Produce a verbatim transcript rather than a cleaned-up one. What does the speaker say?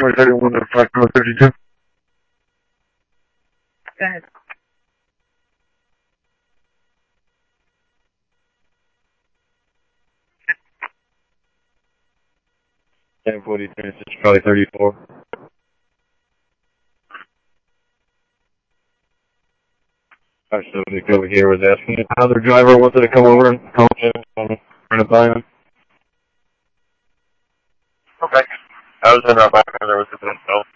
twenty thirty-one to five thirty-two. Go ahead. ten forty-three, it's probably thirty-four. Alright, so Nick over here was asking if another driver wanted to come over and help him and run it by him. Okay. I was in our back there with the so.